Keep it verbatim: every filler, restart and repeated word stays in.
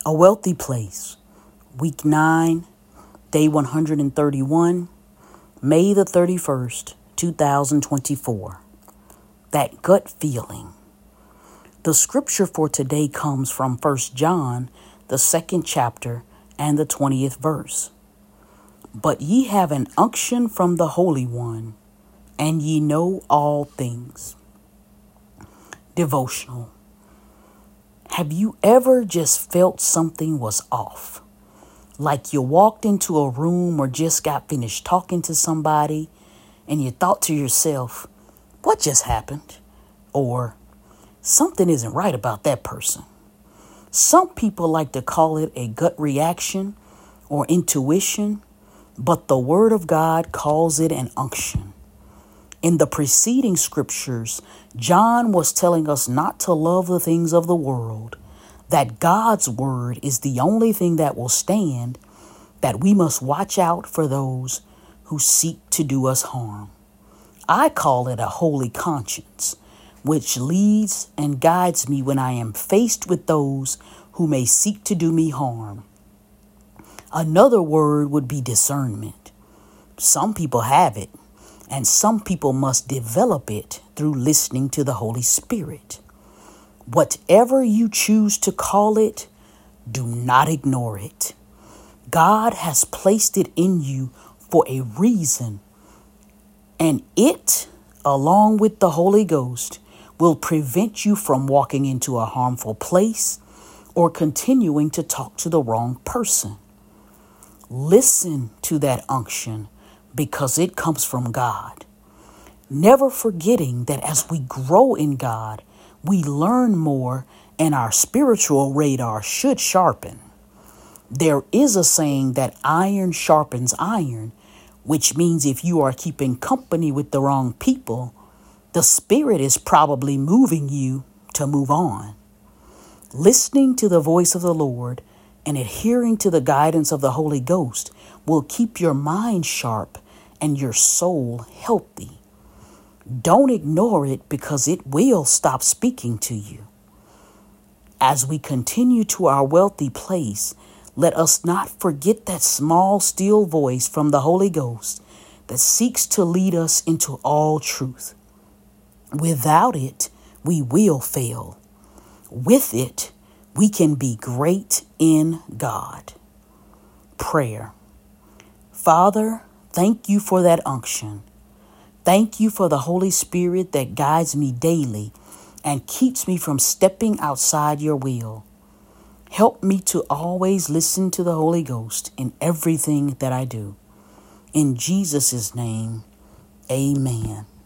A Wealthy Place, Week nine, Day one hundred thirty-one, May the thirty-first, two thousand twenty-four. That gut feeling. The scripture for today comes from First John, the second chapter, and the twentieth verse. But ye have an unction from the Holy One, and ye know all things. Devotional. Have you ever just felt something was off? Like you walked into a room or just got finished talking to somebody and you thought to yourself, what just happened? Or something isn't right about that person. Some people like to call it a gut reaction or intuition, but the Word of God calls it an unction. In the preceding scriptures, John was telling us not to love the things of the world, that God's word is the only thing that will stand, that we must watch out for those who seek to do us harm. I call it a holy conscience, which leads and guides me when I am faced with those who may seek to do me harm. Another word would be discernment. Some people have it, and some people must develop it through listening to the Holy Spirit. Whatever you choose to call it, do not ignore it. God has placed it in you for a reason, and it, along with the Holy Ghost, will prevent you from walking into a harmful place or continuing to talk to the wrong person. Listen to that unction, because it comes from God. Never forgetting that as we grow in God, we learn more and our spiritual radar should sharpen. There is a saying that iron sharpens iron, which means if you are keeping company with the wrong people, the Spirit is probably moving you to move on. Listening to the voice of the Lord and adhering to the guidance of the Holy Ghost will keep your mind sharp and your soul healthy. Don't ignore it, because it will stop speaking to you. As we continue to our wealthy place, let us not forget that small, still voice from the Holy Ghost that seeks to lead us into all truth. Without it, we will fail. With it, we can be great in God. Prayer. Father, thank you for that unction. Thank you for the Holy Spirit that guides me daily and keeps me from stepping outside your will. Help me to always listen to the Holy Ghost in everything that I do. In Jesus' name, amen.